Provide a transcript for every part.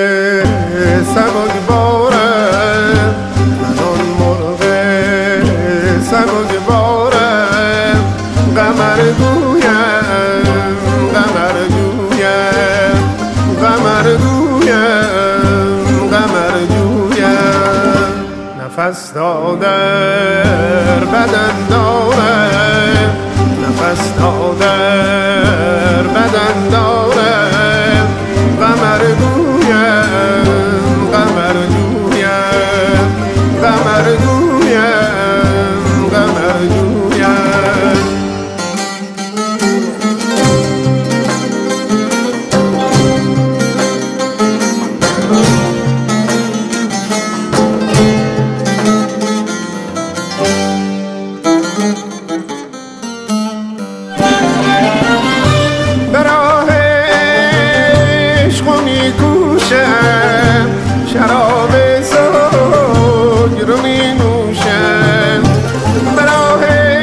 سبکبارم، من آن مرغ سبکبارم. قمر گویم، قمر گویم، قمر گویم، قمر گویم. نفس تا در بدن دارم، نفس تا در بدن دارم. قمر گویم، قمر گویم، قمر گویم، قمر گویم. شراب زوج رو می نوشم، به راه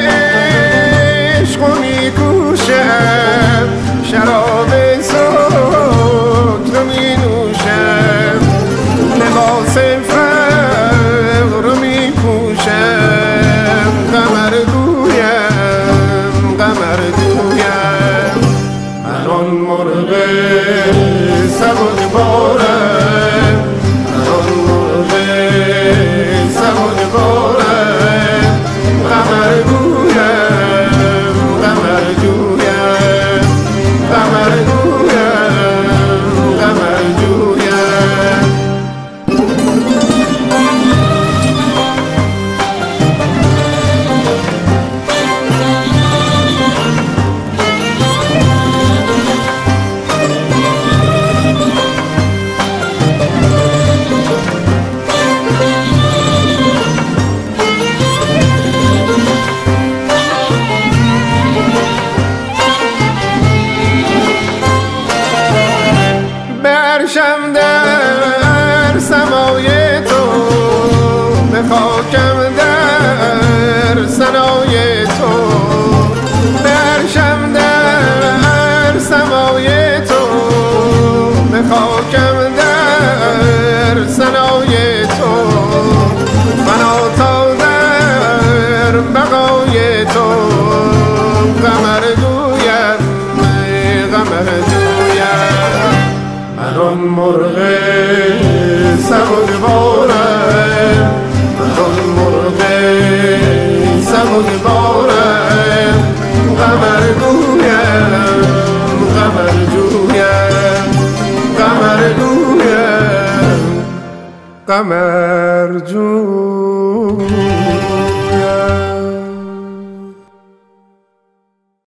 عشق می کوشم. شراب زوج رو می نوشم، لباس فقر رو می پوشم. قمر گویم، قمر گویم، من آن مرغ سبکبارم، من آن مرغ سبکبارم. قمر گویم، قمر گویم، قمر گویم، قمر گویم. برشم در سمای تو، به خاکم در ثنای تو. برشم در سمای تو، به خاکم در ثنای تو. فنا تا در بقای تو. قمر گویم، قمر گویم، من آن مرغ سبکبارم، من آن مرغ سبکبارم. قمر گویم، قمر جویم، قمر گویم، قمر جویم.